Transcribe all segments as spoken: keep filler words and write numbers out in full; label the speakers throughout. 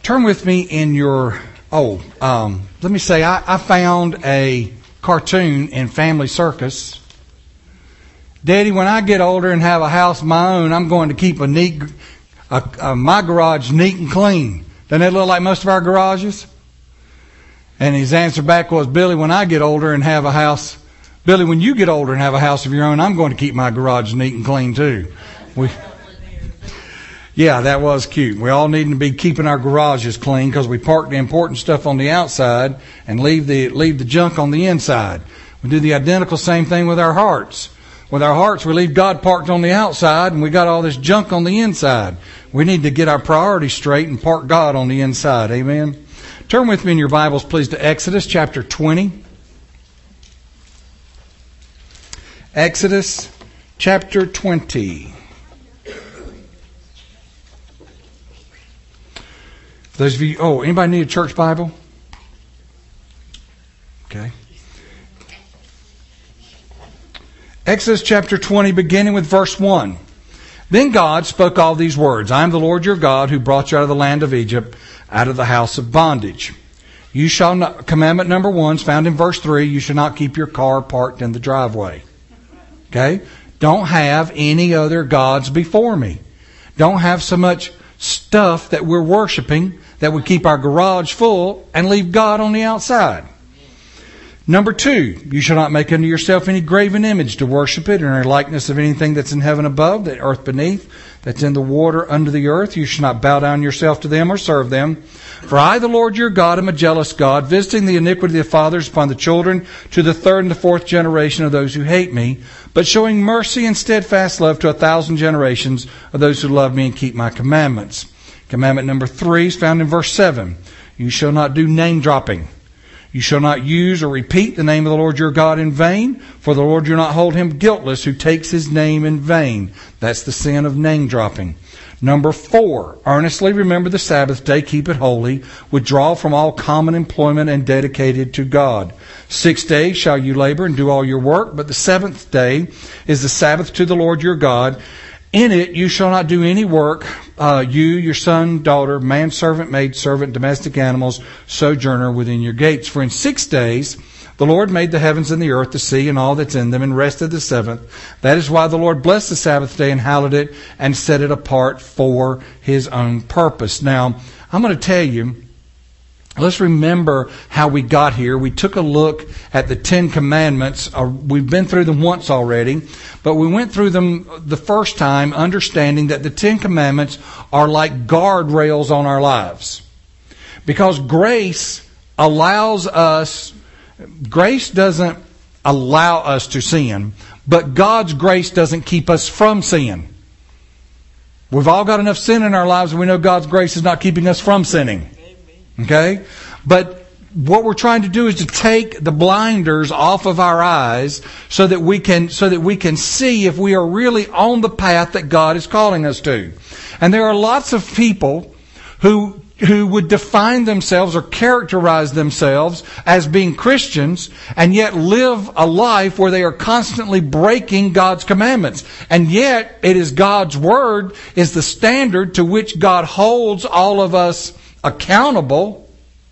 Speaker 1: Turn with me in your, oh, um, let me say, I, I found a cartoon in Family Circus. Daddy, when I get older and have a house of my own, I'm going to keep a neat, a, a, my garage neat and clean. Doesn't that look like most of our garages? And his answer back was, Billy, when I get older and have a house, Billy, when you get older and have a house of your own, I'm going to keep my garage neat and clean too. We, yeah, that was cute. We all need to be keeping our garages clean because we park the important stuff on the outside and leave the leave the junk on the inside. We do the identical same thing with our hearts. With our hearts, we leave God parked on the outside and we got all this junk on the inside. We need to get our priorities straight and park God on the inside. Amen. Turn with me in your Bibles, please, to Exodus chapter twenty. Exodus chapter twenty. Those of you, oh, anybody need a church Bible? Okay. Exodus chapter twenty, beginning with verse one. Then God spoke all these words. I am the Lord your God who brought you out of the land of Egypt, out of the house of bondage. You shall not, commandment number one is found in verse three, you shall not keep your car parked in the driveway. Okay? Don't have any other gods before me. Don't have so much stuff that we're worshiping that would keep our garage full and leave God on the outside. Number two, you shall not make unto yourself any graven image to worship it, or any likeness of anything that's in heaven above, the earth beneath, that's in the water under the earth. You shall not bow down yourself to them or serve them. For I, the Lord your God, am a jealous God, visiting the iniquity of the fathers upon the children to the third and the fourth generation of those who hate me, but showing mercy and steadfast love to a thousand generations of those who love me and keep my commandments. Commandment number three is found in verse seven. You shall not do name dropping. You shall not use or repeat the name of the Lord your God in vain, for the Lord will not hold him guiltless who takes his name in vain. That's the sin of name dropping. Number four, earnestly remember the Sabbath day, keep it holy, withdraw from all common employment and dedicate it to God. Six days shall you labor and do all your work, but the seventh day is the Sabbath to the Lord your God. In it you shall not do any work, uh, you, your son, daughter, manservant, maidservant, domestic animals, sojourner within your gates. For in six days the Lord made the heavens and the earth, the sea, and all that's in them, and rested the seventh. That is why the Lord blessed the Sabbath day and hallowed it, and set it apart for his own purpose. Now, I'm going to tell you, let's remember how we got here. We took a look at the Ten Commandments. We've been through them once already, but we went through them the first time understanding that the Ten Commandments are like guardrails on our lives. Because grace allows us, grace doesn't allow us to sin, but God's grace doesn't keep us from sin. We've all got enough sin in our lives and we know God's grace is not keeping us from sinning. Okay? But what we're trying to do is to take the blinders off of our eyes so that we can so that we can see if we are really on the path that God is calling us to. And there are lots of people who who would define themselves or characterize themselves as being Christians and yet live a life where they are constantly breaking God's commandments. And yet it is God's Word is the standard to which God holds all of us accountable.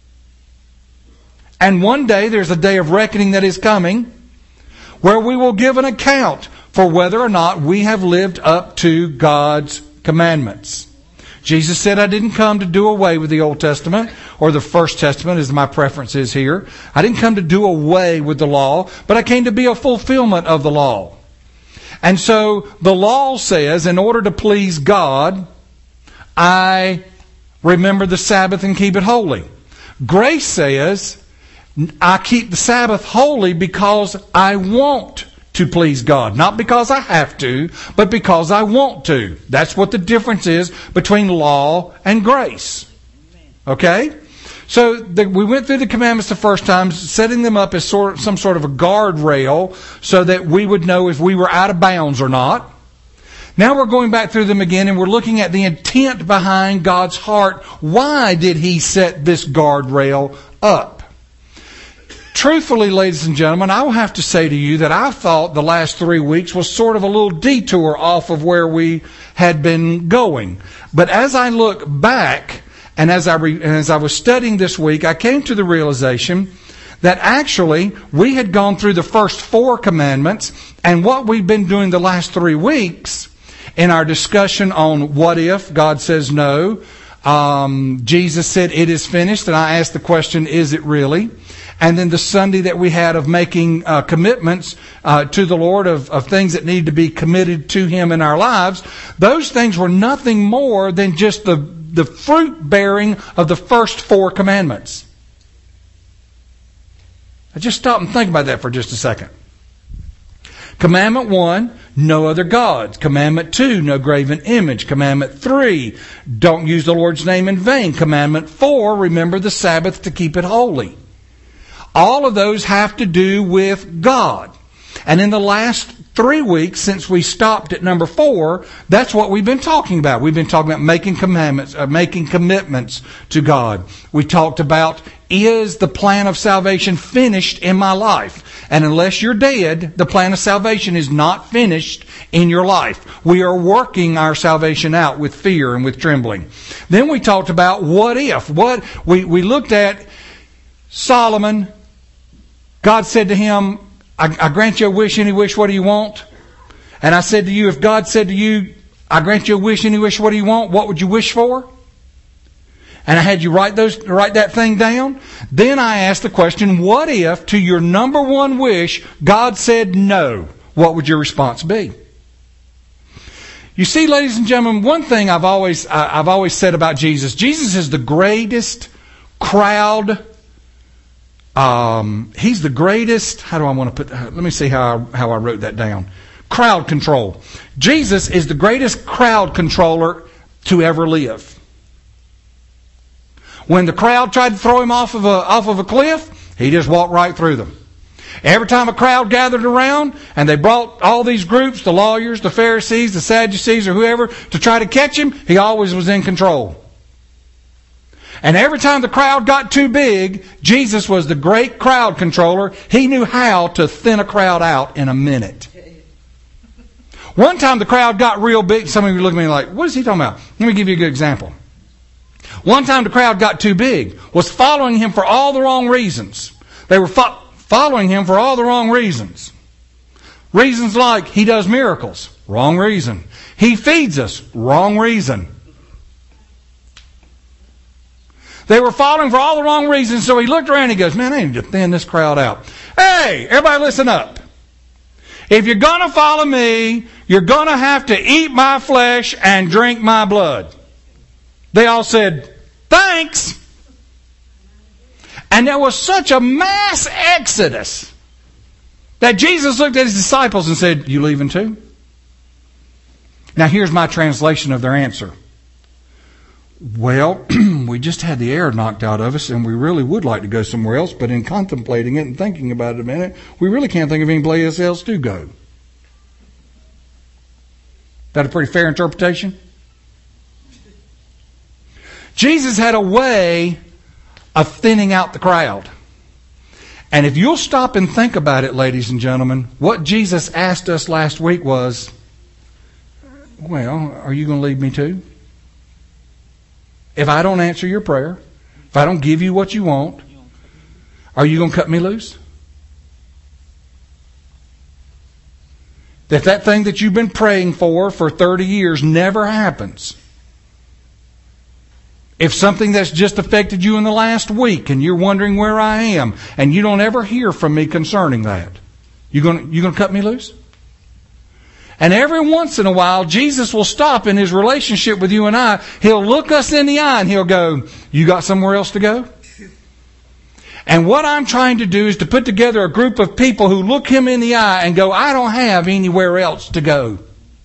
Speaker 1: And one day there's a day of reckoning that is coming where we will give an account for whether or not we have lived up to God's commandments. Jesus said, I didn't come to do away with the Old Testament or the First Testament, as my preference is here. I didn't come to do away with the law, but I came to be a fulfillment of the law. And so the law says, in order to please God, I remember the Sabbath and keep it holy. Grace says, I keep the Sabbath holy because I want to please God. Not because I have to, but because I want to. That's what the difference is between law and grace. Okay? So the, we went through the commandments the first time, setting them up as sort of, some sort of a guardrail so that we would know if we were out of bounds or not. Now we're going back through them again and we're looking at the intent behind God's heart. Why did He set this guardrail up? Truthfully, ladies and gentlemen, I will have to say to you that I thought the last three weeks was sort of a little detour off of where we had been going. But as I look back And as I, re, as I was studying this week, I came to the realization that actually we had gone through the first four commandments, and what we've been doing the last three weeks in our discussion on what if God says no. Um, Jesus said it is finished, and I asked the question, is it really? And then the Sunday that we had of making uh, commitments uh, to the Lord of, of things that need to be committed to Him in our lives, those things were nothing more than just the, the fruit bearing of the first four commandments. I just stop and think about that for just a second. Commandment one, no other gods. Commandment two, no graven image. Commandment three, don't use the Lord's name in vain. Commandment four, remember the Sabbath to keep it holy. All of those have to do with God. And in the last three weeks, since we stopped at number four, that's what we've been talking about. We've been talking about making commandments, uh, making commitments to God. We talked about, is the plan of salvation finished in my life? And unless you're dead, the plan of salvation is not finished in your life. We are working our salvation out with fear and with trembling. Then we talked about what if. What we, we looked at Solomon. God said to him, I, I grant you a wish, any wish, what do you want? And I said to you, if God said to you, I grant you a wish, any wish, what do you want? What would you wish for? And I had you write those, write that thing down. Then I asked the question, what if to your number one wish, God said no? What would your response be? You see, ladies and gentlemen, one thing I've always, I've always said about Jesus, Jesus is the greatest crowd. Um, he's the greatest, how do I want to put that? Let me see how I, how I wrote that down. Crowd control. Jesus is the greatest crowd controller to ever live. When the crowd tried to throw him off of a, off of a cliff, he just walked right through them. Every time a crowd gathered around and they brought all these groups, the lawyers, the Pharisees, the Sadducees, or whoever, to try to catch him, he always was in control. And every time the crowd got too big, Jesus was the great crowd controller. He knew how to thin a crowd out in a minute. One time the crowd got real big. Some of you look at me like, what is he talking about? Let me give you a good example. One time the crowd got too big, was following him for all the wrong reasons. They were fo- following him for all the wrong reasons. Reasons like, he does miracles. Wrong reason. He feeds us. Wrong reason. They were following for all the wrong reasons, so he looked around and he goes, man, I need to thin this crowd out. Hey, everybody listen up. If you're going to follow me, you're going to have to eat my flesh and drink my blood. They all said, thanks. And there was such a mass exodus that Jesus looked at his disciples and said, you leaving too? Now here's my translation of their answer. Well, we just had the air knocked out of us and we really would like to go somewhere else, but in contemplating it and thinking about it a minute, we really can't think of any place else to go. That a pretty fair interpretation? Jesus had a way of thinning out the crowd. And if you'll stop and think about it, ladies and gentlemen, what Jesus asked us last week was, well, are you going to leave me too? If I don't answer your prayer, if I don't give you what you want, are you going to cut me loose? If that thing that you've been praying for for thirty years never happens, if something that's just affected you in the last week and you're wondering where I am and you don't ever hear from me concerning that, you going you going to cut me loose? And every once in a while, Jesus will stop in his relationship with you and I. He'll look us in the eye and he'll go, you got somewhere else to go? And what I'm trying to do is to put together a group of people who look him in the eye and go, I don't have anywhere else to go.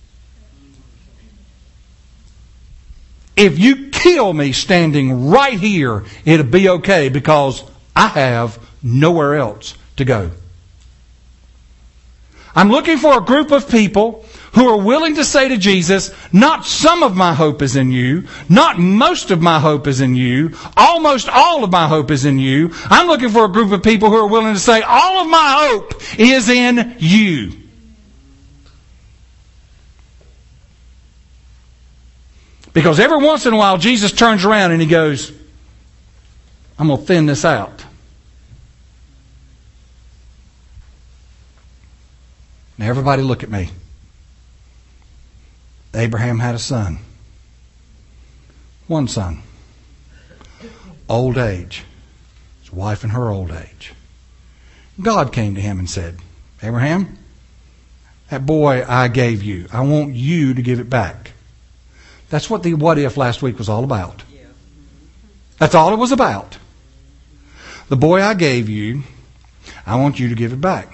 Speaker 1: If you kill me standing right here, it'll be okay because I have nowhere else to go. I'm looking for a group of people who are willing to say to Jesus, not some of my hope is in you, not most of my hope is in you, almost all of my hope is in you. I'm looking for a group of people who are willing to say, all of my hope is in you. Because every once in a while, Jesus turns around and He goes, I'm going to thin this out. Now everybody look at me. Abraham had a son. One son. Old age. His wife in her old age. God came to him and said, Abraham, that boy I gave you, I want you to give it back. That's what the what if last week was all about. That's all it was about. The boy I gave you, I want you to give it back.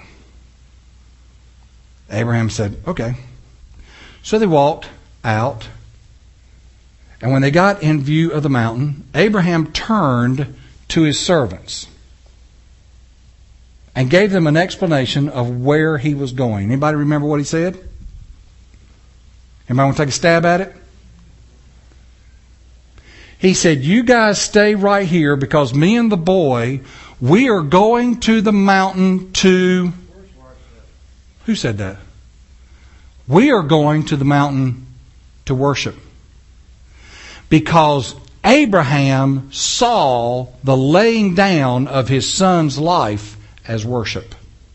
Speaker 1: Abraham said, okay. So they walked out. And when they got in view of the mountain, Abraham turned to his servants and gave them an explanation of where he was going. Anybody remember what he said? Anybody want to take a stab at it? He said, you guys stay right here because me and the boy, we are going to the mountain to... Who said that? We are going to the mountain to worship. Because Abraham saw the laying down of his son's life as worship.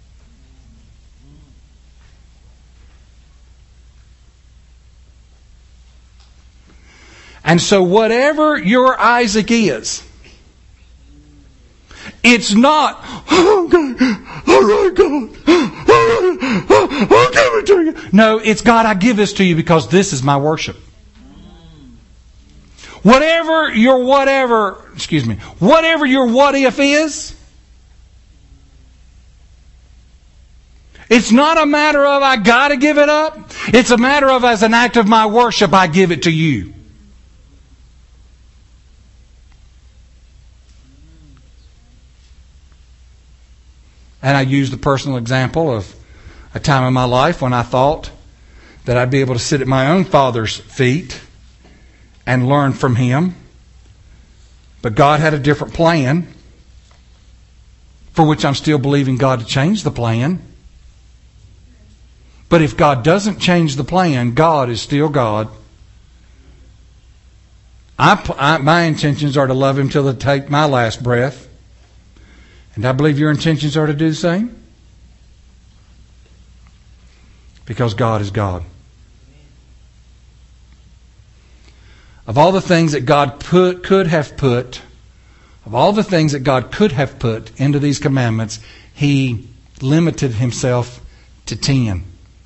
Speaker 1: And so whatever your Isaac is, it's not, oh, God, all right, God, all right, I'll give it to you. No, it's God, I give this to you because this is my worship. Whatever your whatever, excuse me, whatever your what if is, it's not a matter of I got to give it up. It's a matter of as an act of my worship, I give it to you. And I used the personal example of a time in my life when I thought that I'd be able to sit at my own father's feet and learn from him. But God had a different plan, for which I'm still believing God to change the plan. But if God doesn't change the plan, God is still God. I, I, my intentions are to love Him till I take my last breath. And I believe your intentions are to do the same. Because God is God. Of all the things that God put, could have put, of all the things that God could have put into these commandments, He limited Himself to ten.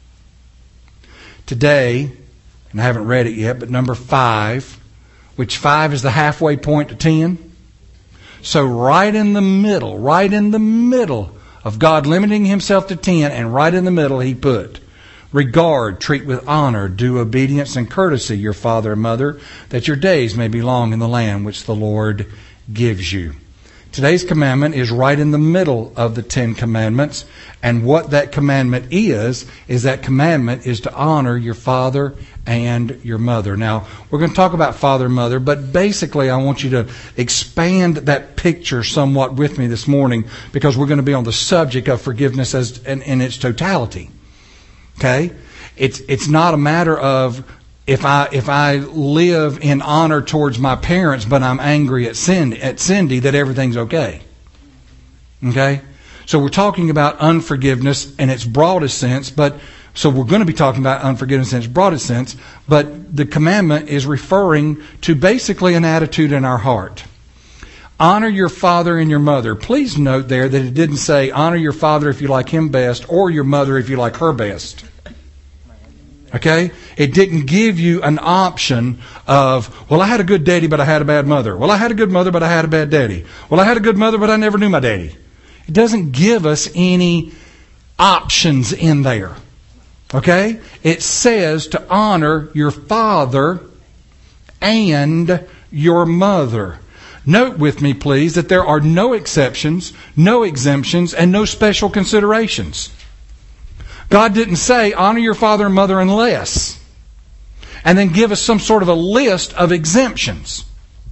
Speaker 1: Today, and I haven't read it yet, but number five, which five is the halfway point to ten. So right in the middle, right in the middle of God limiting Himself to ten, and right in the middle He put, regard, treat with honor, do obedience and courtesy your father and mother, that your days may be long in the land which the Lord gives you. Today's commandment is right in the middle of the Ten Commandments. And what that commandment is, is that commandment is to honor your father and your mother. Now, we're going to talk about father and mother, but basically I want you to expand that picture somewhat with me this morning, because we're going to be on the subject of forgiveness as in, in its totality. Okay? It's it's not a matter of if I if I live in honor towards my parents, but I'm angry at Cindy, at Cindy that everything's okay. Okay? So we're talking about unforgiveness in its broadest sense, but so we're going to be talking about unforgiveness in its broadest sense, but the commandment is referring to basically an attitude in our heart. Honor your father and your mother. Please note there that it didn't say honor your father if you like him best, or your mother if you like her best. Okay? It didn't give you an option of, well, I had a good daddy, but I had a bad mother. Well, I had a good mother, but I had a bad daddy. Well, I had a good mother, but I never knew my daddy. It doesn't give us any options in there. Okay? It says to honor your father and your mother. Note with me, please, that there are no exceptions, no exemptions, and no special considerations. God didn't say honor your father and mother unless, and then give us some sort of a list of exemptions.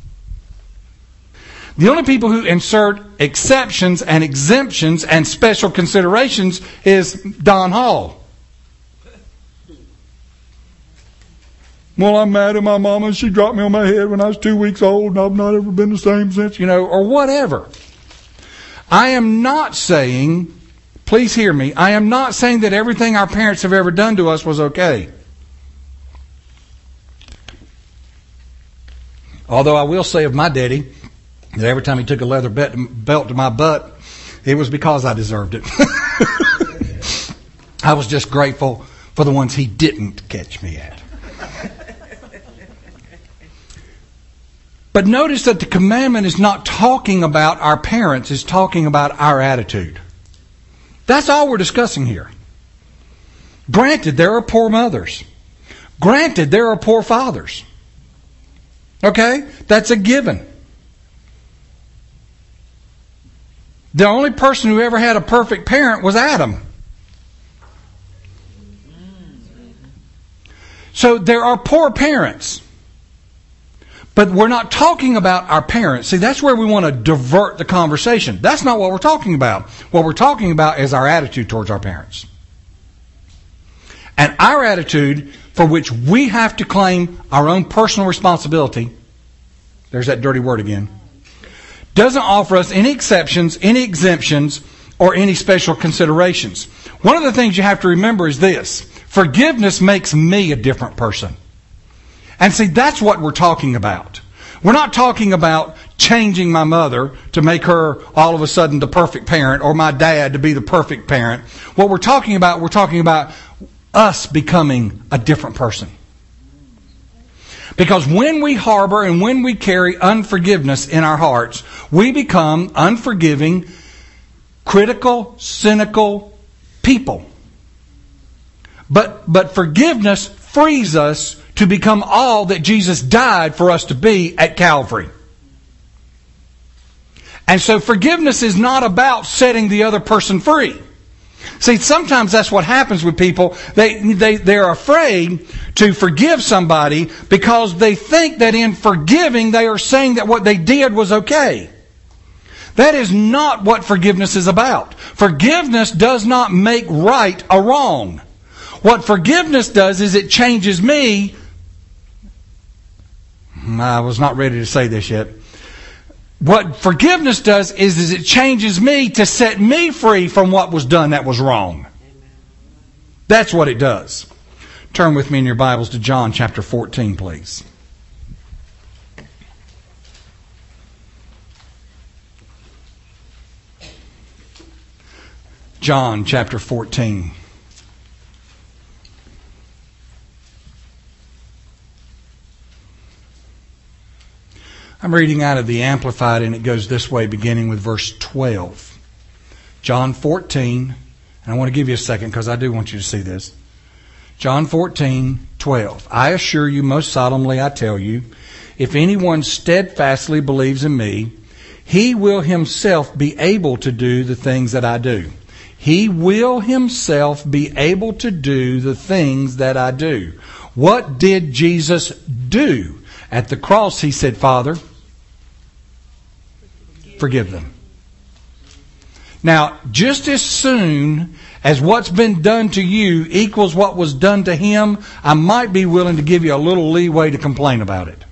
Speaker 1: The only people who insert exceptions and exemptions and special considerations is Don Hall. Well, I'm mad at my mama. She dropped me on my head when I was two weeks old and I've not ever been the same since, you know, or whatever. I am not saying, please hear me, I am not saying that everything our parents have ever done to us was okay. Although I will say of my daddy that every time he took a leather belt to my butt, it was because I deserved it. I was just grateful for the ones he didn't catch me at. But notice that the commandment is not talking about our parents, it's talking about our attitude. That's all we're discussing here. Granted, there are poor mothers. Granted, there are poor fathers. Okay? That's a given. The only person who ever had a perfect parent was Adam. So there are poor parents. But we're not talking about our parents. See, that's where we want to divert the conversation. That's not what we're talking about. What we're talking about is our attitude towards our parents. And our attitude, for which we have to claim our own personal responsibility, there's that dirty word again, doesn't offer us any exceptions, any exemptions, or any special considerations. One of the things you have to remember is this. Forgiveness makes me a different person. And see, that's what we're talking about. We're not talking about changing my mother to make her all of a sudden the perfect parent or my dad to be the perfect parent. What we're talking about, we're talking about us becoming a different person. Because when we harbor and when we carry unforgiveness in our hearts, we become unforgiving, critical, cynical people. But, but forgiveness frees us to become all that Jesus died for us to be at Calvary. And so forgiveness is not about setting the other person free. See, sometimes that's what happens with people. They, they, they're afraid to forgive somebody because they think that in forgiving they are saying that what they did was okay. That is not what forgiveness is about. Forgiveness does not make right a wrong. What forgiveness does is it changes me. I was not ready to say this yet. What forgiveness does is, is it changes me to set me free from what was done that was wrong. That's what it does. Turn with me in your Bibles to John chapter fourteen, please. John chapter fourteen. I'm reading out of the Amplified, and it goes this way, beginning with verse twelve. John fourteen, and I want to give you a second because I do want you to see this. John fourteen, twelve. I assure you, most solemnly I tell you, if anyone steadfastly believes in me, he will himself be able to do the things that I do. He will himself be able to do the things that I do. What did Jesus do? At the cross, he said, Father, forgive them. Now, just as soon as what's been done to you equals what was done to him, I might be willing to give you a little leeway to complain about it.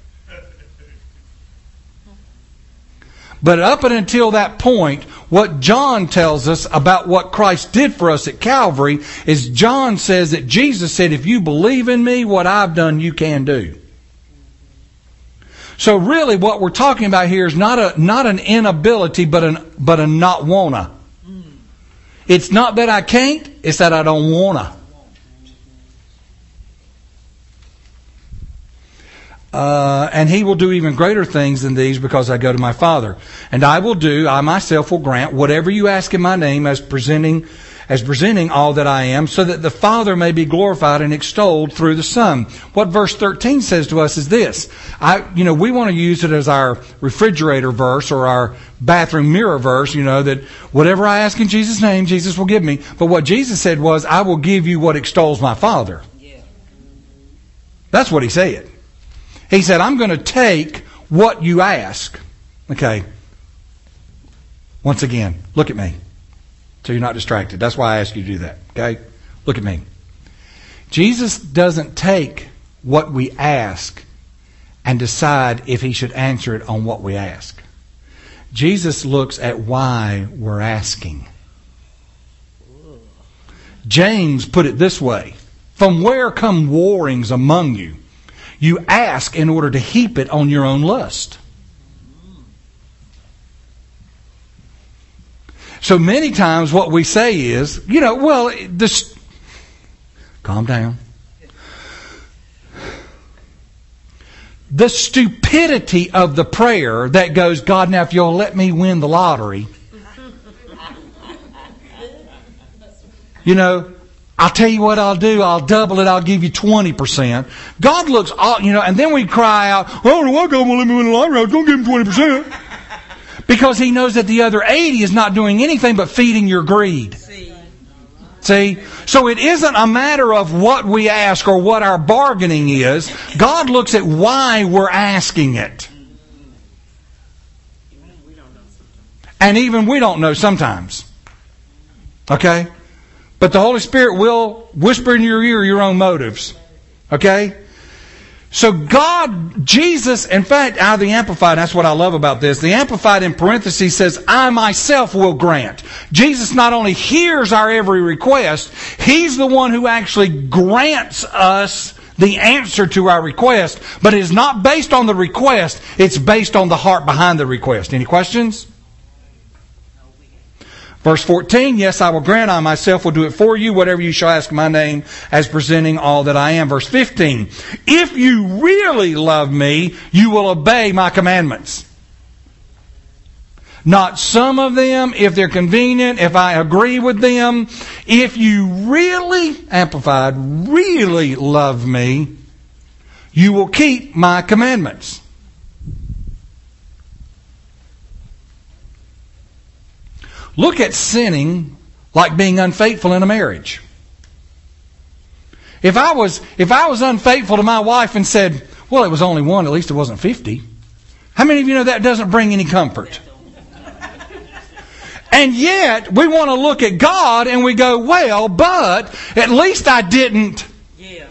Speaker 1: But up and until that point, what John tells us about what Christ did for us at Calvary is John says that Jesus said, if you believe in me, what I've done, you can do. So really what we're talking about here is not a not an inability, but an but a not wanna. It's not that I can't, it's that I don't wanna. Uh, and he will do even greater things than these because I go to my Father. And I will do, I myself will grant whatever you ask in my name as presenting as presenting all that I am, so that the Father may be glorified and extolled through the Son. What verse thirteen says to us is this. I, you know, we want to use it as our refrigerator verse or our bathroom mirror verse, you know, that whatever I ask in Jesus' name, Jesus will give me. But what Jesus said was, I will give you what extols my Father. Yeah. That's what he said. He said, I'm going to take what you ask. Okay. Once again, look at me. So you're not distracted. That's why I ask you to do that. Okay? Look at me. Jesus doesn't take what we ask and decide if He should answer it on what we ask. Jesus looks at why we're asking. James put it this way: from where come warrings among you? You ask in order to heap it on your own lust. So many times what we say is, you know, well, this, calm down. The stupidity of the prayer that goes, God, now if you'll let me win the lottery, you know, I'll tell you what I'll do. I'll double it. I'll give you twenty percent. God looks all, you know, and then we cry out, oh, well, God won't let me win the lottery. I was going to give him twenty percent. Because He knows that the other eighty is not doing anything but feeding your greed. See? See? So it isn't a matter of what we ask or what our bargaining is. God looks at why we're asking it. And even we don't know sometimes. Okay? But the Holy Spirit will whisper in your ear your own motives. Okay? So God, Jesus, in fact, out of the Amplified, that's what I love about this. The Amplified in parentheses says, I myself will grant. Jesus not only hears our every request, He's the one who actually grants us the answer to our request. But it is not based on the request, it's based on the heart behind the request. Any questions? Verse fourteen, yes, I will grant, I myself will do it for you, whatever you shall ask in my name, as presenting all that I am. Verse fifteen, if you really love me, you will obey my commandments. Not some of them, if they're convenient, if I agree with them. If you really, Amplified, really love me, you will keep my commandments. Look at sinning like being unfaithful in a marriage. If I was if I was unfaithful to my wife and said, well, it was only one, at least it wasn't fifty. How many of you know that doesn't bring any comfort? And yet, we want to look at God and we go, well, but at least I didn't. Yeah.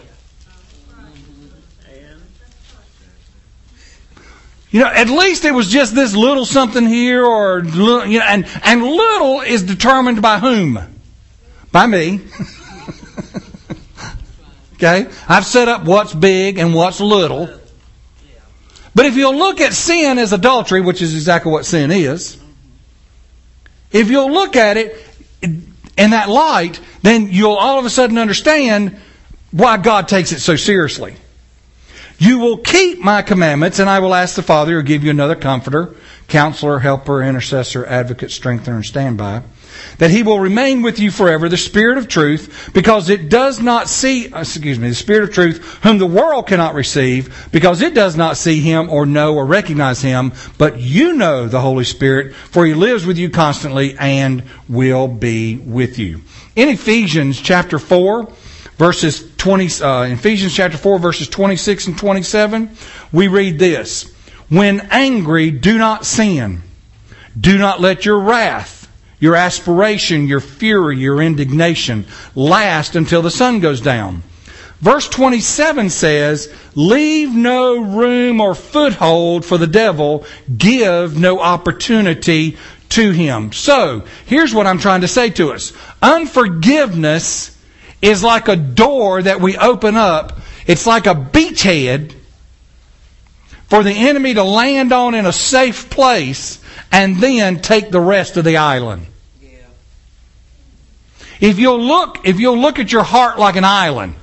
Speaker 1: You know, at least it was just this little something here, or you know, and and little is determined by whom? By me. Okay, I've set up what's big and what's little. But if you'll look at sin as adultery, which is exactly what sin is, if you'll look at it in that light, then you'll all of a sudden understand why God takes it so seriously. You will keep my commandments, and I will ask the Father to give you another comforter, counselor, helper, intercessor, advocate, strengthener, and standby, that He will remain with you forever, the Spirit of truth, because it does not see, excuse me, the Spirit of truth, whom the world cannot receive, because it does not see Him or know or recognize Him, but you know the Holy Spirit, for He lives with you constantly and will be with you. In Ephesians chapter four, verses twenty, uh, Ephesians chapter four, verses twenty-six and twenty-seven, we read this: when angry, do not sin. Do not let your wrath, your aspiration, your fury, your indignation last until the sun goes down. Verse twenty-seven says, leave no room or foothold for the devil. Give no opportunity to him. So, here's what I'm trying to say to us. Unforgiveness is like a door that we open up. It's like a beachhead for the enemy to land on in a safe place and then take the rest of the island. Yeah. If you'll look, if you'll look at your heart like an island,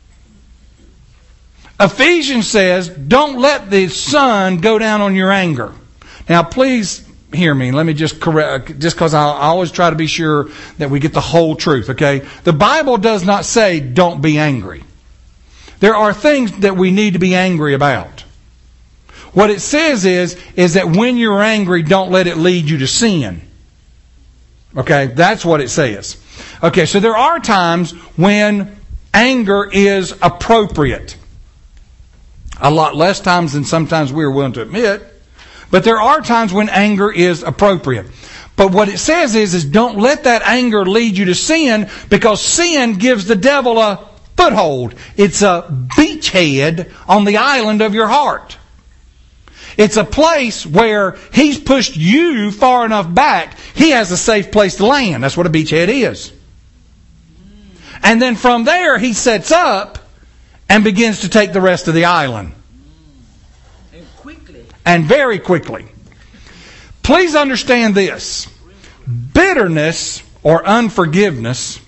Speaker 1: Ephesians says, don't let the sun go down on your anger. Now, please hear me. Let me just correct, just because I always try to be sure that we get the whole truth, okay? The Bible does not say don't be angry. There are things that we need to be angry about. What it says is, is that when you're angry, don't let it lead you to sin. Okay? That's what it says. Okay, so there are times when anger is appropriate. A lot less times than sometimes we're willing to admit. But there are times when anger is appropriate. But what it says is, is don't let that anger lead you to sin, because sin gives the devil a foothold. It's a beachhead on the island of your heart. It's a place where He's pushed you far enough back, He has a safe place to land. That's what a beachhead is. And then from there, He sets up and begins to take the rest of the island.
Speaker 2: And quickly.
Speaker 1: And very quickly. Please understand this. Bitterness or unforgiveness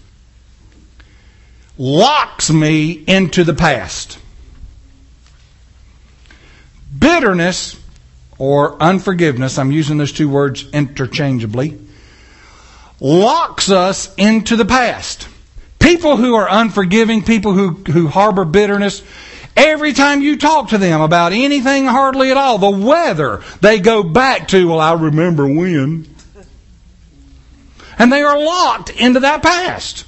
Speaker 1: locks me into the past. Bitterness or unforgiveness, I'm using those two words interchangeably, locks us into the past. People who are unforgiving, people who, who harbor bitterness, every time you talk to them about anything hardly at all, the weather, they go back to, well, I remember when. And they are locked into that past.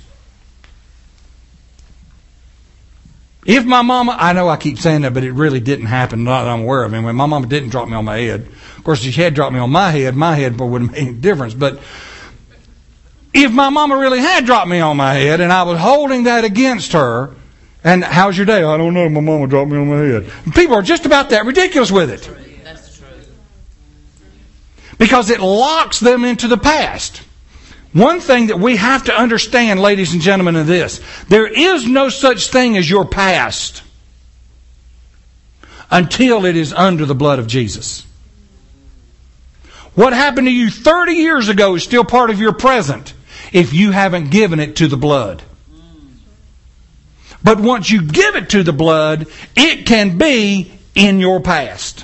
Speaker 1: If my mama, I know I keep saying that, but it really didn't happen, not that I'm aware of. Anyway, my mama didn't drop me on my head. Of course, if she had dropped me on my head, my head wouldn't make any difference. But if my mama really had dropped me on my head and I was holding that against her, and how's your day? I don't know, my mama dropped me on my head. People are just about that ridiculous with it.
Speaker 2: That's true.
Speaker 1: Because it locks them into the past. One thing that we have to understand, ladies and gentlemen, is this. There is no such thing as your past until it is under the blood of Jesus. What happened to you thirty years ago is still part of your present if you haven't given it to the blood. But once you give it to the blood, it can be in your past.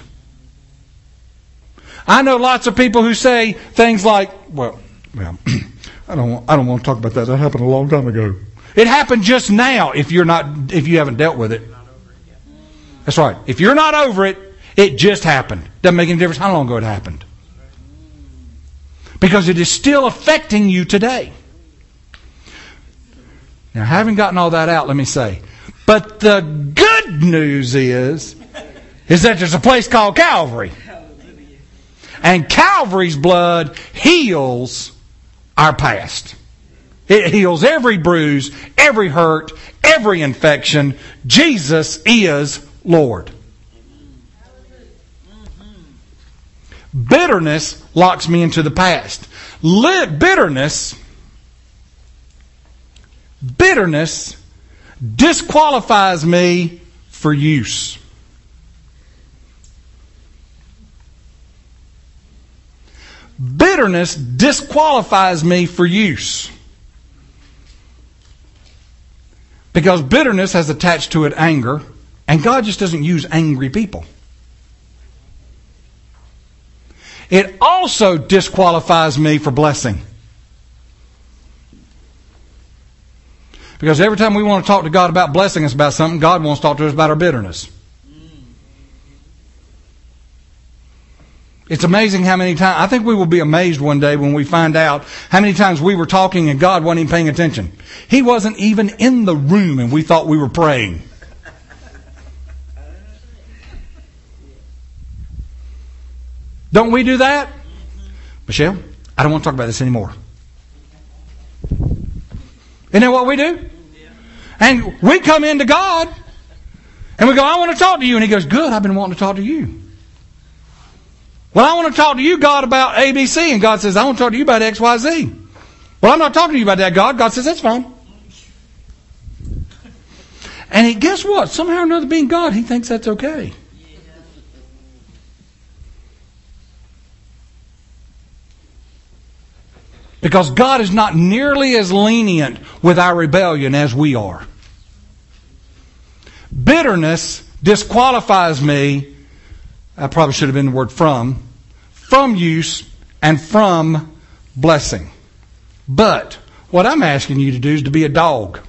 Speaker 1: I know lots of people who say things like, well, well, I don't want, I don't want to talk about that. That happened a long time ago. It happened just now if you're not if you haven't dealt with it. That's right. If you're not over it, it just happened. Doesn't make any difference how long ago it happened. Because it is still affecting you today. Now, having gotten all that out, let me say, but the good news is, is that there's a place called Calvary. And Calvary's blood heals our past. It heals every bruise, every hurt, every infection. Jesus is Lord. Bitterness locks me into the past. Bitterness, bitterness disqualifies me for use. Bitterness disqualifies me for use. Because bitterness has attached to it anger, and God just doesn't use angry people. It also disqualifies me for blessing. Because every time we want to talk to God about blessing us about something, God wants to talk to us about our bitterness. It's amazing how many times, I think we will be amazed one day when we find out how many times we were talking and God wasn't even paying attention. He wasn't even in the room and we thought we were praying. Don't we do that? Michelle, I don't want to talk about this anymore. Isn't that what we do? And we come into God and we go, I want to talk to you. And He goes, good, I've been wanting to talk to you. Well, I want to talk to you, God, about A B C. And God says, I want to talk to you about X Y Z. Well, I'm not talking to you about that, God. God says, that's fine. And he, guess what? Somehow or another, being God, He thinks that's okay. Because God is not nearly as lenient with our rebellion as we are. Bitterness disqualifies me, I probably should have been the word from, from use and from blessing. But what I'm asking you to do is to be a dog.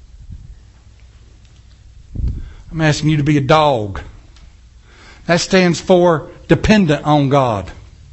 Speaker 1: I'm asking you to be a dog. That stands for dependent on God.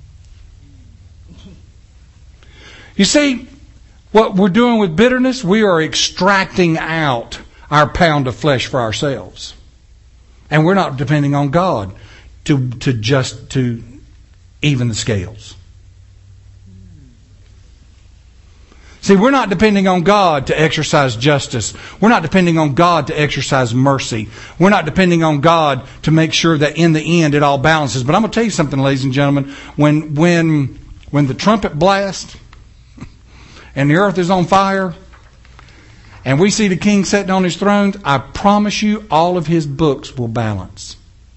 Speaker 1: You see, what we're doing with bitterness, we are extracting out our pound of flesh for ourselves. And we're not depending on God to, to just to even the scales. See, we're not depending on God to exercise justice. We're not depending on God to exercise mercy. We're not depending on God to make sure that in the end it all balances. But I'm going to tell you something, ladies and gentlemen. When, when, when the trumpet blasts and the earth is on fire and we see the King sitting on his throne, I promise you all of his books will balance.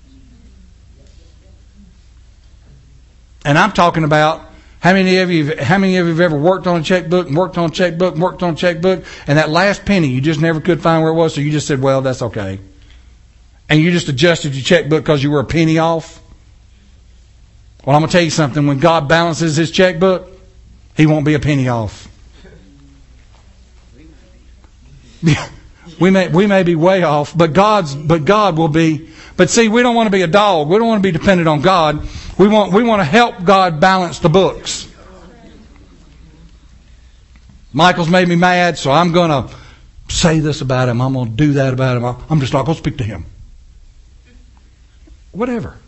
Speaker 1: And I'm talking about How many of you, how many of you have ever worked on a checkbook and worked on a checkbook and worked on a checkbook, and that last penny you just never could find where it was, so you just said, well, that's okay. And you just adjusted your checkbook because you were a penny off? Well, I'm going to tell you something. When God balances his checkbook, he won't be a penny off. we may, we may be way off, but God's, but God will be. But see, we don't want to be a dog. We don't want to be dependent on God. We want, we want to help God balance the books. Michael's made me mad, so I'm going to say this about him. I'm going to do that about him. I'm just not going to speak to him. Whatever.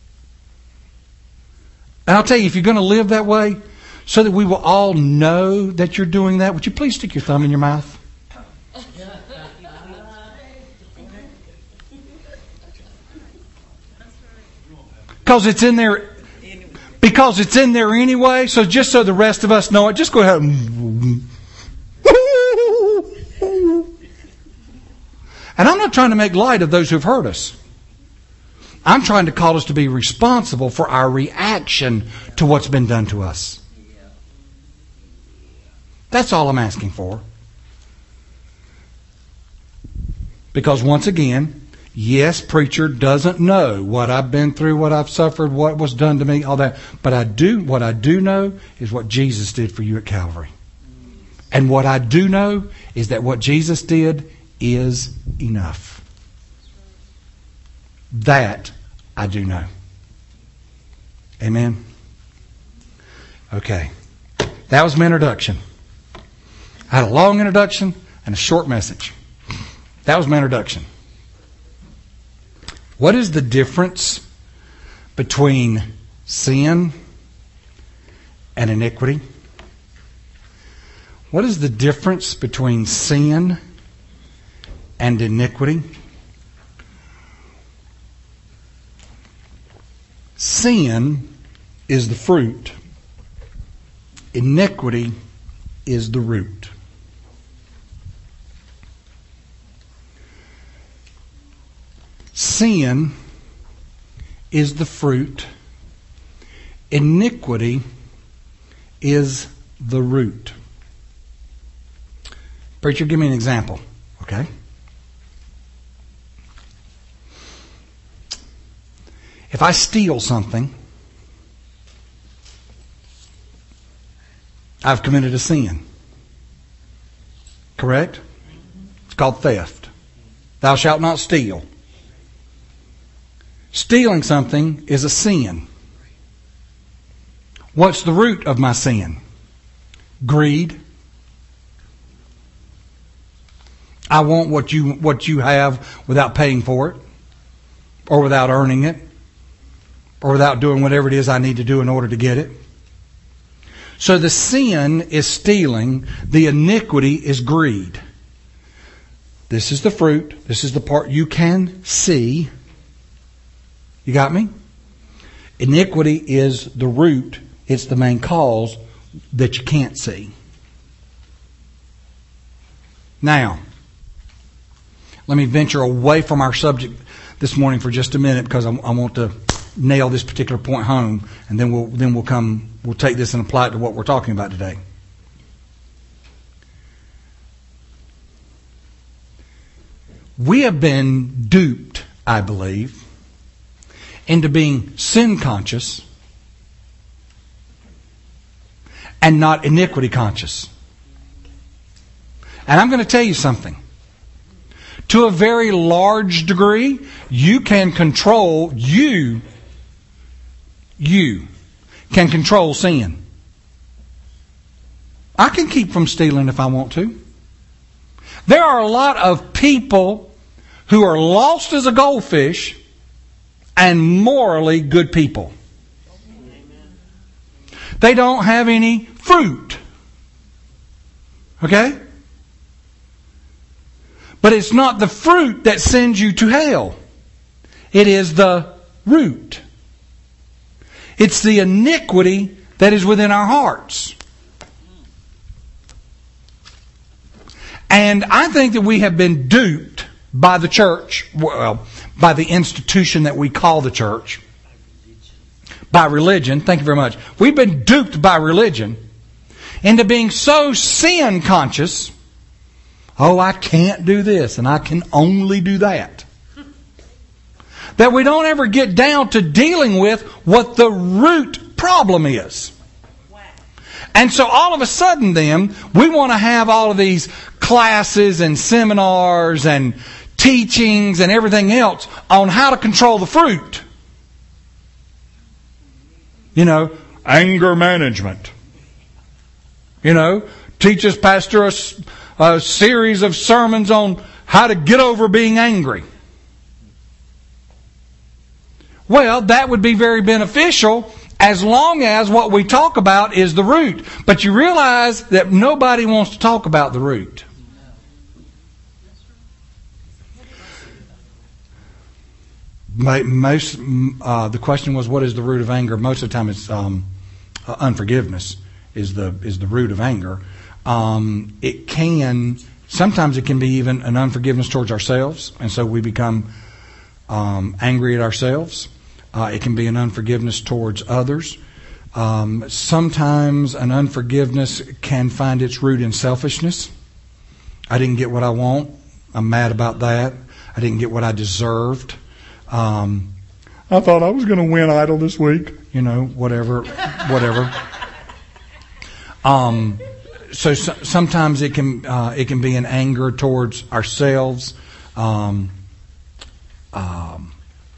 Speaker 1: And I'll tell you, if you're going to live that way, so that we will all know that you're doing that, would you please stick your thumb in your mouth? Because it's in there, because it's in there anyway. So just so the rest of us know it, just go ahead and. And I'm not trying to make light of those who've hurt us. I'm trying to call us to be responsible for our reaction to what's been done to us. That's all I'm asking for. Because once again, yes, preacher doesn't know what I've been through, what I've suffered, what was done to me, all that. But I do, what I do know is what Jesus did for you at Calvary. And what I do know is that what Jesus did is enough. That I do know. Amen? Okay. That was my introduction. I had a long introduction and a short message. That was my introduction. What is the difference between sin and iniquity? What is the difference between sin and iniquity? Sin is the fruit. Iniquity is the root. Sin is the fruit. Iniquity is the root. Preacher, give me an example. Okay? If I steal something, I've committed a sin. Correct? It's called theft. Thou shalt not steal. Stealing something is a sin. What's the root of my sin? Greed. I want what you what you have without paying for it, or without earning it, or without doing whatever it is I need to do in order to get it. So the sin is stealing. The iniquity is greed. This is the fruit. This is the part you can see. You got me? Iniquity is the root. It's the main cause that you can't see. Now, let me venture away from our subject this morning for just a minute, because I, I want to nail this particular point home, and then we'll then we'll come we'll take this and apply it to what we're talking about today. We have been duped, I believe, into being sin conscious and not iniquity conscious. And I'm going to tell you something. To a very large degree, you can control, you, you can control sin. I can keep from stealing if I want to. There are a lot of people who are lost as a goldfish and morally good people. They don't have any fruit. Okay? But it's not the fruit that sends you to hell. It is the root. It's the iniquity that is within our hearts. And I think that we have been duped by the church, well, by the institution that we call the church, by religion. Thank you very much. We've been duped by religion into being so sin conscious. Oh, I can't do this and I can only do that. That we don't ever get down to dealing with what the root problem is. And so all of a sudden then, we want to have all of these classes and seminars and teachings and everything else on how to control the fruit. You know, anger management. You know, teaches pastor a, a series of sermons on how to get over being angry. Well, that would be very beneficial as long as what we talk about is the root. But you realize that nobody wants to talk about the root. Most, uh, the question was, what is the root of anger? Most of the time it's um, uh, unforgiveness is the is the root of anger. Um, it can, sometimes it can be even an unforgiveness towards ourselves. And so we become um, angry at ourselves. Uh, it can be an unforgiveness towards others. Um, sometimes an unforgiveness can find its root in selfishness. I didn't get what I want. I'm mad about that. I didn't get what I deserved. Um, I thought I was going to win Idol this week. You know, whatever, whatever. Um, so, so sometimes it can uh, it can be an anger towards ourselves. Um, um,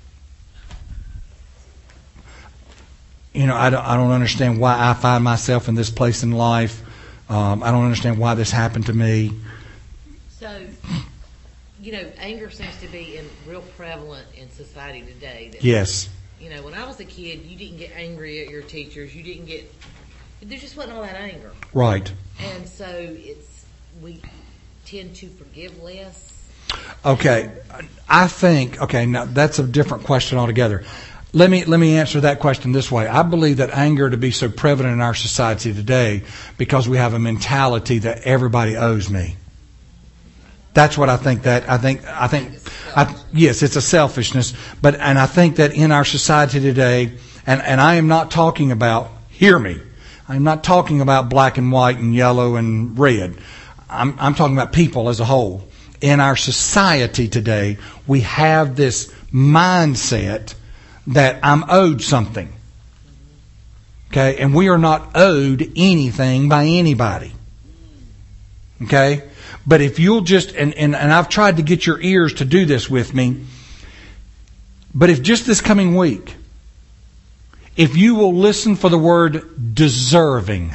Speaker 1: You know, I don't, I don't understand why I find myself in this place in life. Um, I don't understand why this happened to me.
Speaker 3: So, you know, anger seems to be in, real prevalent in society today. That,
Speaker 1: yes.
Speaker 3: You know, when I was a kid, you didn't get angry at your teachers. You didn't get, there just wasn't all that anger.
Speaker 1: Right.
Speaker 3: And so it's, we tend to forgive less.
Speaker 1: Okay. I think, okay, now that's a different question altogether. Let me let me answer that question this way. I believe that anger to be so prevalent in our society today because we have a mentality that everybody owes me. That's what I think. That I think. I think. I, yes, it's a selfishness. But and I think that in our society today, and and I am not talking about. Hear me. I'm not talking about black and white and yellow and red. I'm I'm talking about people as a whole. In our society today, we have this mindset that I'm owed something. Okay? And we are not owed anything by anybody. Okay? But if you'll just, and, and, and I've tried to get your ears to do this with me, but if just this coming week, if you will listen for the word deserving.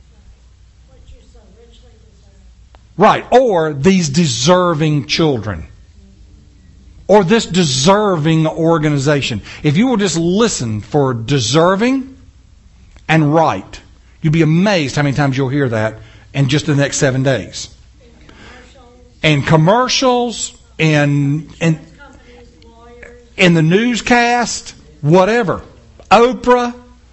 Speaker 1: Right, or these deserving children. Or this deserving organization. If you will just listen for deserving and right, you'll be amazed how many times you'll hear that in just the next seven days. And commercials, and in, in the newscast, whatever. Oprah.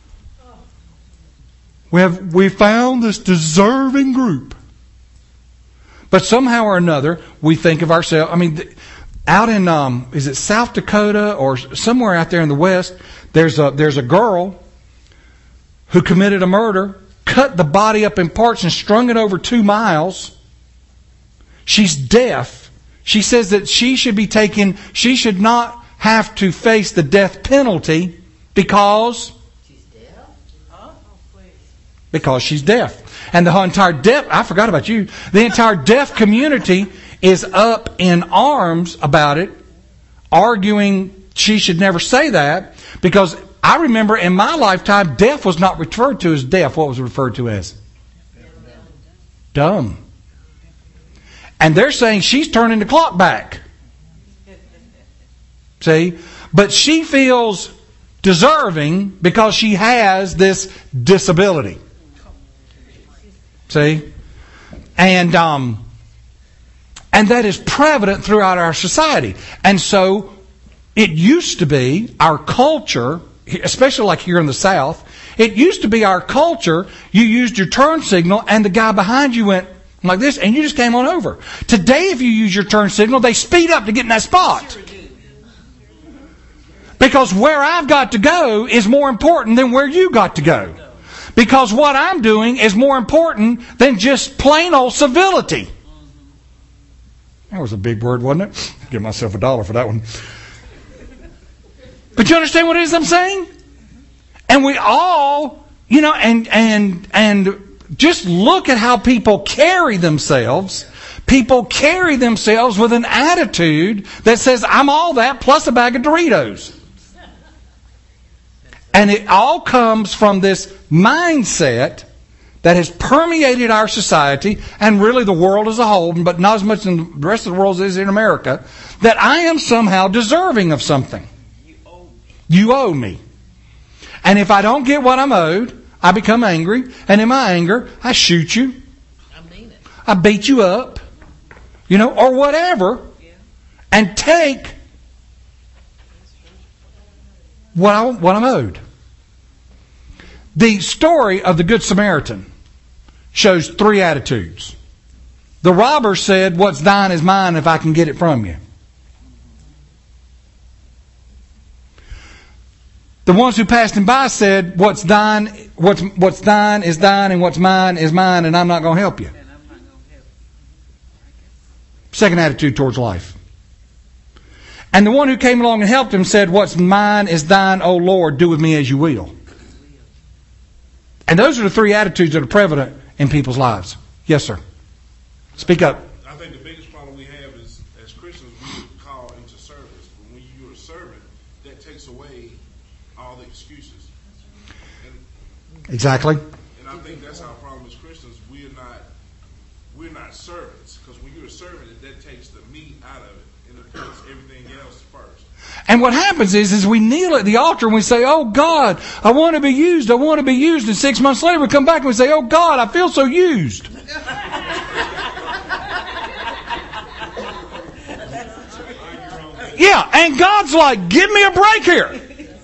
Speaker 1: We have we found this deserving group. But somehow or another, we think of ourselves, I mean, out in, um, is it South Dakota or somewhere out there in the West, there's a, there's a girl who committed a murder, cut the body up in parts and strung it over two miles. She's deaf. She says that she should be taken, she should not have to face the death penalty because,
Speaker 3: She's deaf? Huh?
Speaker 1: because she's deaf. And the entire deaf, I forgot about you, the entire deaf community is up in arms about it, arguing she should never say that, because I remember in my lifetime, deaf was not referred to as deaf. What was it referred to as? Dumb. And they're saying she's turning the clock back. See? But she feels deserving because she has this disability. See? And um, and that is prevalent throughout our society. And so it used to be our culture, especially like here in the South, it used to be our culture, you used your turn signal and the guy behind you went like this and you just came on over. Today, if you use your turn signal, they speed up to get in that spot. Because where I've got to go is more important than where you got to go. Because what I'm doing is more important than just plain old civility. That was a big word, wasn't it? Give myself a dollar for that one. But you understand what it is I'm saying? And we all, you know, and and and just look at how people carry themselves. People carry themselves with an attitude that says, I'm all that plus a bag of Doritos. And it all comes from this mindset that has permeated our society and really the world as a whole, but not as much in the rest of the world as is in America, that I am somehow deserving of something. You owe me. You owe me. And if I don't get what I'm owed, I become angry. And in my anger, I shoot you.
Speaker 3: I mean it.
Speaker 1: I beat you up. You know, or whatever.
Speaker 3: Yeah.
Speaker 1: And take what, I, what I'm owed. The story of the Good Samaritan shows three attitudes. The robber said, what's thine is mine if I can get it from you. The ones who passed him by said, what's thine, what's, what's thine is thine and what's mine is mine and I'm not going to help you. Second attitude towards life. And the one who came along and helped him said, what's mine is thine, O Lord, do with me as you will. And those are the three attitudes that are prevalent in people's lives. Yes, sir. Speak up.
Speaker 4: I think the biggest problem we have is, as Christians, we get called into service. But when you're a servant, that takes away all the excuses. And,
Speaker 1: exactly.
Speaker 4: And I think that's our problem as Christians. We're not, we're not servants. Because when you're a servant, that takes the meat out of it and it puts everything else first.
Speaker 1: And what happens is, is we kneel at the altar and we say, oh God, I want to be used, I want to be used. And six months later we come back and we say, oh God, I feel so used. Yeah, and God's like, give me a break here.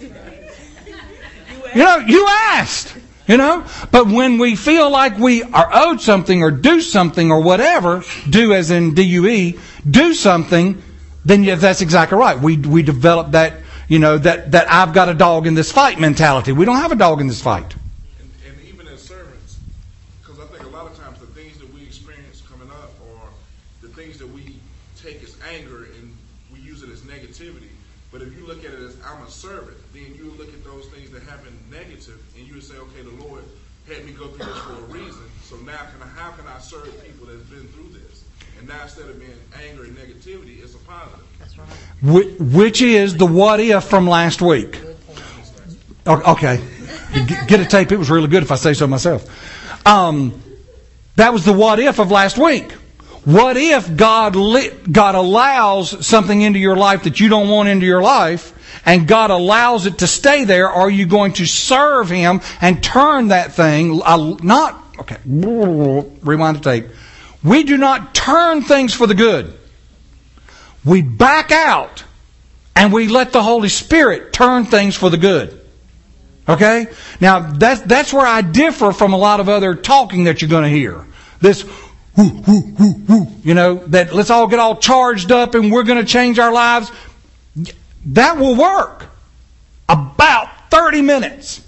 Speaker 1: You know, you asked. You know, but when we feel like we are owed something or do something or whatever, do as in D U E, do something, then yeah, that's exactly right. We we develop that, you know, that, that I've got a dog in this fight mentality. We don't have a dog in this fight.
Speaker 4: And, and even as servants, because I think a lot of times the things that we experience coming up or the things that we take as anger and we use it as negativity. But if you look at it as I'm a servant, then you look at those things that happen negative and you would say, okay, the Lord had me go through this for a reason. So now can I, how can I serve people that's been through this? And now instead of being anger and negativity, it's a positive.
Speaker 3: That's right.
Speaker 1: Which is the what if from last week. Okay. Get a tape. It was really good if I say so myself. Um, that was the what if of last week. What if God li- God allows something into your life that you don't want into your life, and God allows it to stay there? Are you going to serve Him and turn that thing? Uh, not okay. Rewind the tape. We do not turn things for the good. We back out and we let the Holy Spirit turn things for the good. Okay? Now that's that's where I differ from a lot of other talking that you're going to hear. This. Woo, woo, woo, woo, you know, that let's all get all charged up and we're going to change our lives. That will work about thirty minutes.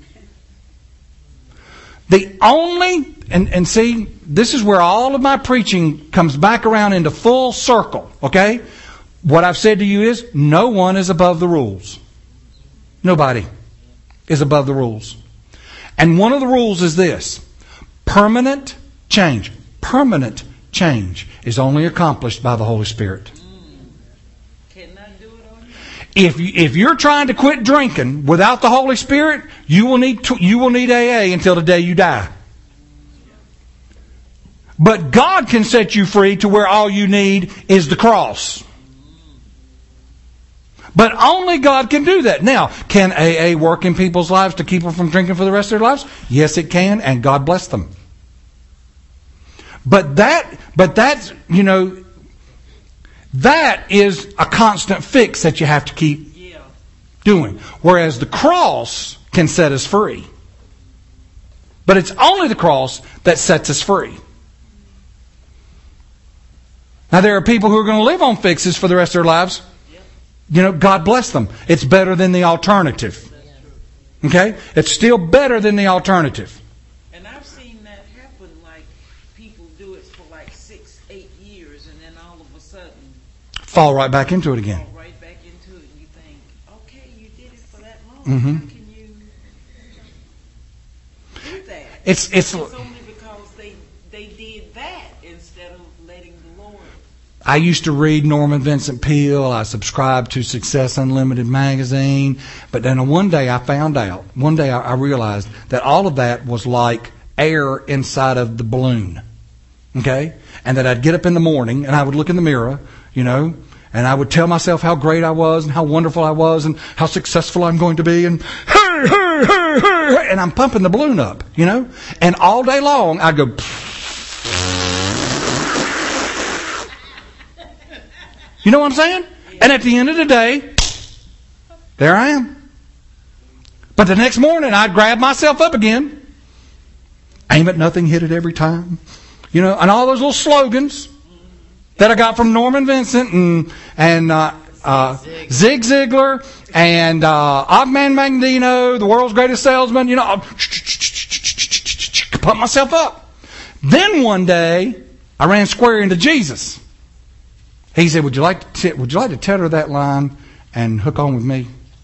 Speaker 1: The only, and, and see, this is where all of my preaching comes back around into full circle, okay? What I've said to you is, no one is above the rules. Nobody is above the rules. And one of the rules is this: permanent change. Permanent change is only accomplished by the Holy Spirit.
Speaker 2: Cannot do it on you.
Speaker 1: If you, if you're trying to quit drinking without the Holy Spirit, you will need to, you will need A A until the day you die. But God can set you free to where all you need is the cross. But only God can do that. Now, can A A work in people's lives to keep them from drinking for the rest of their lives? Yes, it can, and God bless them. But that, but that's, you know, that is a constant fix that you have to keep
Speaker 2: Yeah.
Speaker 1: doing. Whereas the cross can set us free. But it's only the cross that sets us free. Now there are people who are going to live on fixes for the rest of their lives. You know, God bless them. It's better than the alternative. Okay? It's still better than the alternative.
Speaker 2: And I've seen that happen, like people do it for like six, eight years, and then all of a sudden
Speaker 1: Fall right back into it again.
Speaker 2: fall right back into it, and you think, okay, you did it for that long.
Speaker 1: Mhm.
Speaker 2: How can you do that?
Speaker 1: It's it's.
Speaker 2: It's only because they they did that instead of letting the Lord.
Speaker 1: I used to read Norman Vincent Peale. I subscribed to Success Unlimited magazine. But then one day I found out, one day I realized that all of that was like air inside of the balloon. Okay? And that I'd get up in the morning and I would look in the mirror, you know, and I would tell myself how great I was and how wonderful I was and how successful I'm going to be. And hey, hey, hey, hey, and I'm pumping the balloon up, you know. And all day long I'd go... You know what I'm saying? And at the end of the day, there I am. But the next morning, I'd grab myself up again. Aim at nothing, hit it every time. You know, and all those little slogans that I got from Norman Vincent and and uh, uh, Zig Ziglar and uh, Ogman Magneto, the world's greatest salesman. You know, I'll pump myself up. Then one day, I ran square into Jesus. He said, would you like to t- would you like to tether that line and hook on with me?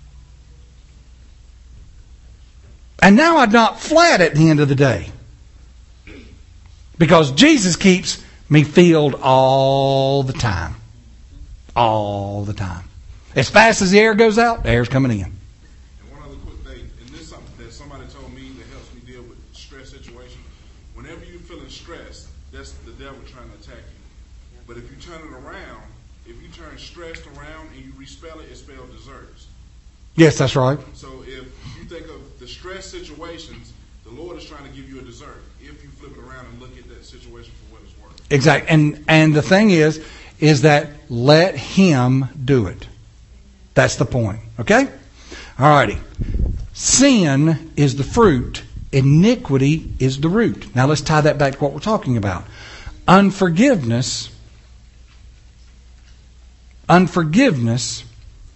Speaker 1: And now I'm not flat at the end of the day. Because Jesus keeps me filled all the time. All the time. As fast as the air goes out, the air's coming in.
Speaker 4: And one other quick thing, and this is something that somebody told me that helps me deal with stress situations. Whenever you're feeling stressed, that's the devil trying to attack you. But if you turn it around, if you turn stressed around and you respell it, it's spelled deserves.
Speaker 1: Yes, that's right.
Speaker 4: So if you think of the stress situations, the Lord is trying to give you a dessert. If you flip it around and look at that situation for what it's worth.
Speaker 1: Exactly. And and the thing is, is that let Him do it. That's the point. Okay? All righty. Sin is the fruit. Iniquity is the root. Now let's tie that back to what we're talking about. Unforgiveness Unforgiveness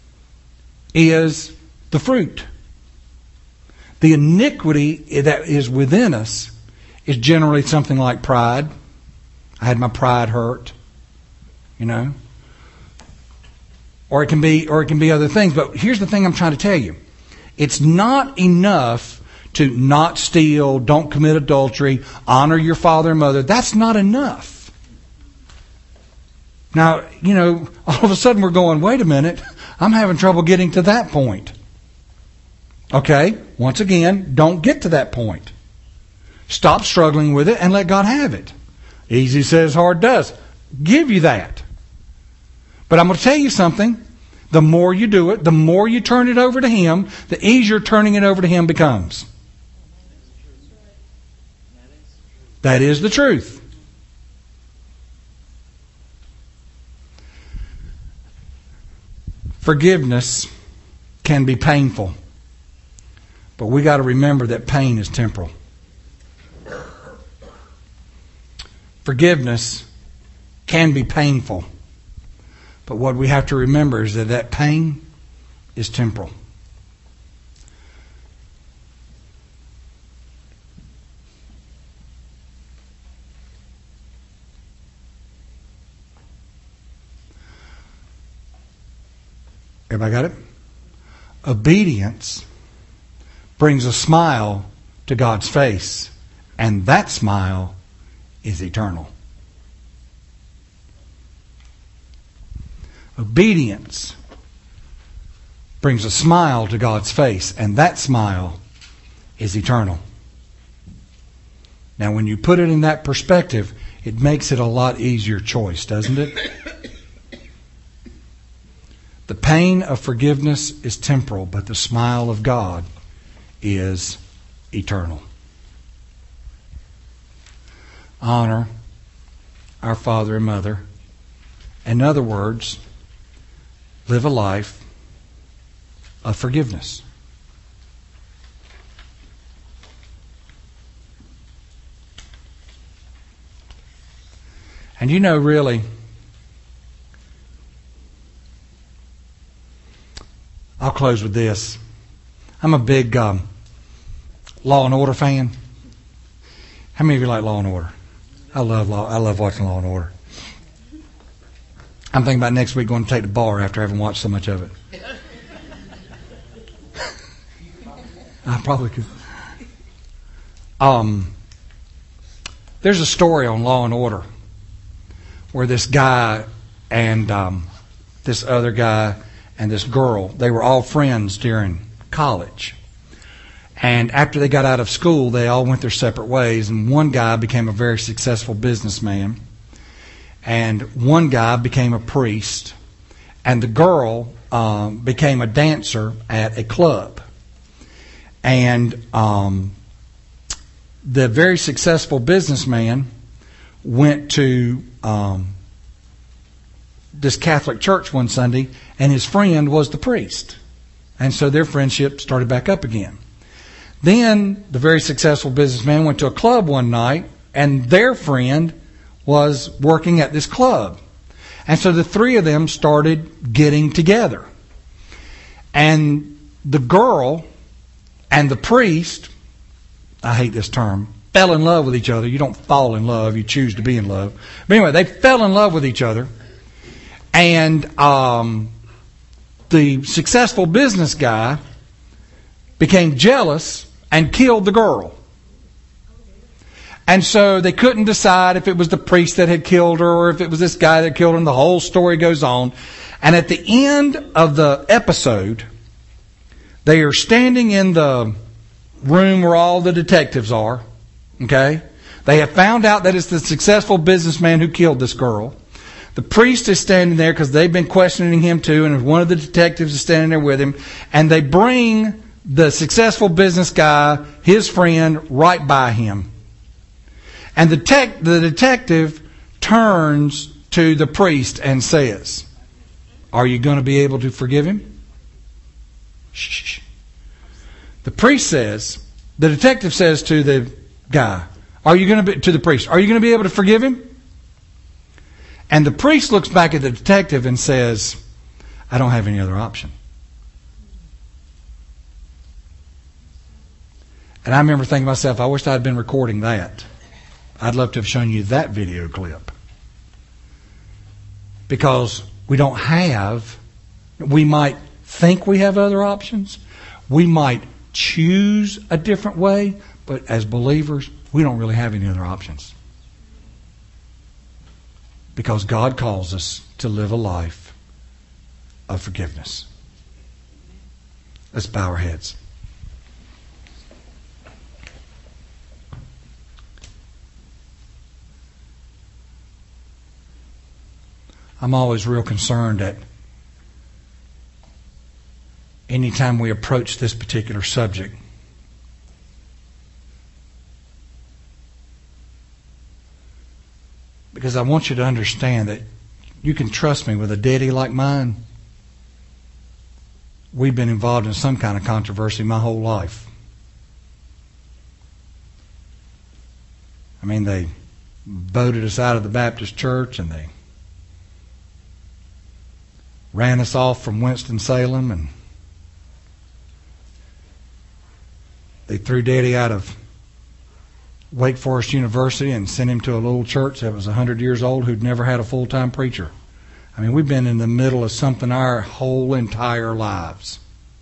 Speaker 1: is the fruit. The iniquity that is within us is generally something like pride. I had my pride hurt, you know. Or it can be, or it can be other things. But here's the thing I'm trying to tell you: it's not enough to not steal, don't commit adultery, honor your father and mother. That's not enough. Now, you know, all of a sudden we're going, wait a minute, I'm having trouble getting to that point. Okay, once again, don't get to that point. Stop struggling with it and let God have it. Easy says, hard does. Give you that. But I'm going to tell you something. The more you do it, the more you turn it over to Him, the easier turning it over to Him becomes. That is the truth. Forgiveness can be painful, but we got to remember that pain is temporal. Forgiveness can be painful, but what we have to remember is that that pain is temporal. Everybody got it? Obedience brings a smile to God's face, and that smile is eternal. Obedience brings a smile to God's face, and that smile is eternal. Now, when you put it in that perspective, it makes it a lot easier choice, doesn't it? The pain of forgiveness is temporal, but the smile of God is eternal. Honor, our father and mother. In other words, live a life of forgiveness. And you know, really, I'll close with this. I'm a big um, Law and Order fan. How many of you like Law and Order? I love law. I love watching Law and Order. I'm thinking about next week going to take the bar after having watched so much of it. I probably could. Um, there's a story on Law and Order where this guy and um, this other guy and this girl, they were all friends during college. And after they got out of school, they all went their separate ways. And one guy became a very successful businessman. And one guy became a priest. And the girl um, became a dancer at a club. And um, the very successful businessman went to um, this Catholic church one Sunday, and his friend was the priest. And so their friendship started back up again. Then the very successful businessman went to a club one night, and their friend was working at this club. And so the three of them started getting together. And the girl and the priest, I hate this term, fell in love with each other. You don't fall in love, you choose to be in love. But anyway, they fell in love with each other. And um, the successful business guy became jealous and killed the girl. And so they couldn't decide if it was the priest that had killed her or if it was this guy that killed him. The whole story goes on. And at the end of the episode, they are standing in the room where all the detectives are. Okay? They have found out that it's the successful businessman who killed this girl. The priest is standing there because they've been questioning him too, and one of the detectives is standing there with him. And they bring the successful business guy, his friend, right by him. And the, tech, the detective turns to the priest and says, "Are you going to be able to forgive him?" Shh. The priest says, the detective says to the guy, "Are you going to be, to the priest, are you going to be able to forgive him?" And the priest looks back at the detective and says, "I don't have any other option." And I remember thinking to myself, I wish I had been recording that. I'd love to have shown you that video clip. Because we don't have, we might think we have other options. We might choose a different way. But as believers, we don't really have any other options. Because God calls us to live a life of forgiveness. Let's bow our heads. I'm always real concerned that anytime we approach this particular subject, because I want you to understand that you can trust me with a daddy like mine. We've been involved in some kind of controversy my whole life. I mean, they voted us out of the Baptist church, and they ran us off from Winston-Salem, and they threw Daddy out of Wake Forest University and sent him to a little church that was one hundred years old who'd never had a full-time preacher. I mean, we've been in the middle of something our whole entire lives.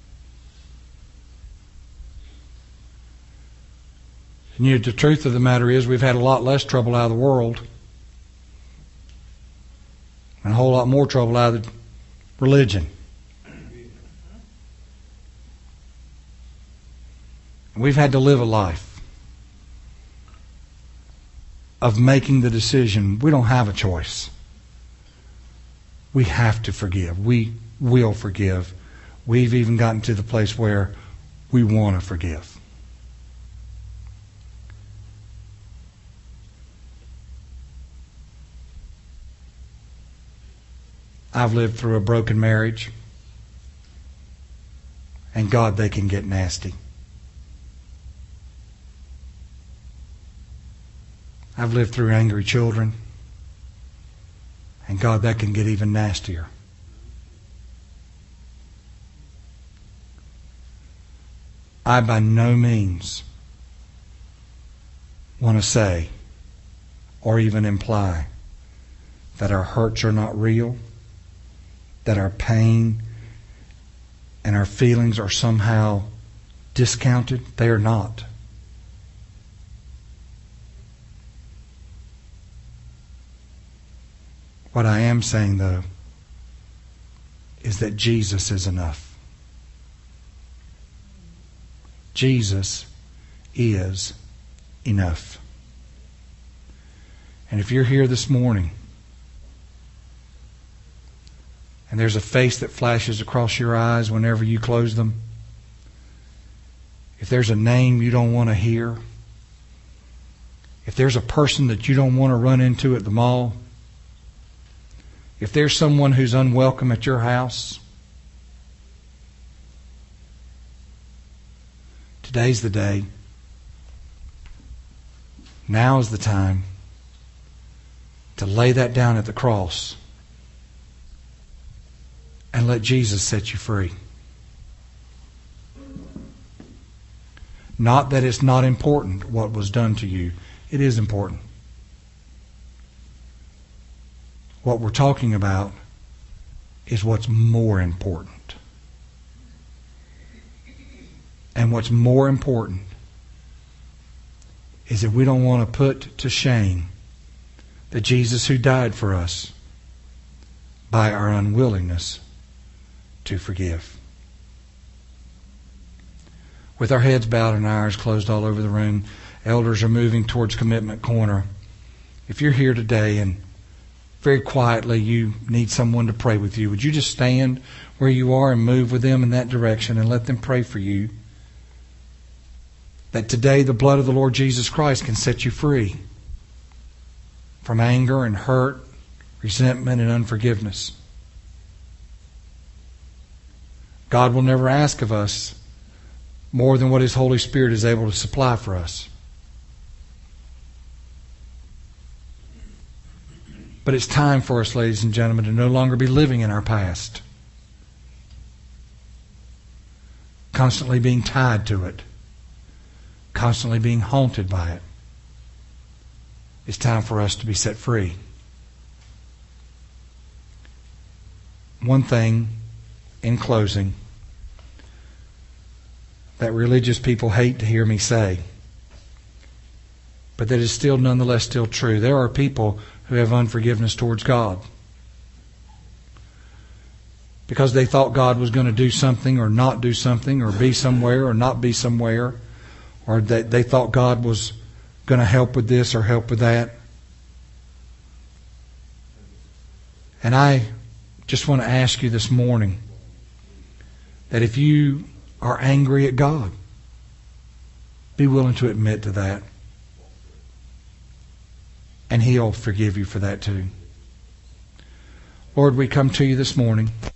Speaker 1: And yet the truth of the matter is we've had a lot less trouble out of the world and a whole lot more trouble out of the religion. We've had to live a life of making the decision. We don't have a choice. We have to forgive. We will forgive. We've even gotten to the place where we want to forgive. I've lived through a broken marriage. And God, they can get nasty. I've lived through angry children. And God, that can get even nastier. I by no means want to say or even imply that our hurts are not real, that our pain and our feelings are somehow discounted. They are not. What I am saying, though, is that Jesus is enough. Jesus is enough. And if you're here this morning and there's a face that flashes across your eyes whenever you close them, if there's a name you don't want to hear, if there's a person that you don't want to run into at the mall, if there's someone who's unwelcome at your house, today's the day. Now is the time to lay that down at the cross and let Jesus set you free. Not that it's not important what was done to you. It is important. What we're talking about is what's more important. And what's more important is that we don't want to put to shame the Jesus who died for us by our unwillingness to forgive. With our heads bowed and our eyes closed all over the room, elders are moving towards Commitment Corner. If you're here today and very quietly you need someone to pray with you, would you just stand where you are and move with them in that direction and let them pray for you? That today the blood of the Lord Jesus Christ can set you free from anger and hurt, resentment and unforgiveness. God will never ask of us more than what His Holy Spirit is able to supply for us. But it's time for us, ladies and gentlemen, to no longer be living in our past, constantly being tied to it, constantly being haunted by it. It's time for us to be set free. One thing in closing that religious people hate to hear me say, but that is still nonetheless still true. There are people who have unforgiveness towards God because they thought God was going to do something or not do something or be somewhere or not be somewhere, or that they thought God was going to help with this or help with that. And I just want to ask you this morning that if you are angry at God, be willing to admit to that. And He'll forgive you for that too. Lord, we come to you this morning.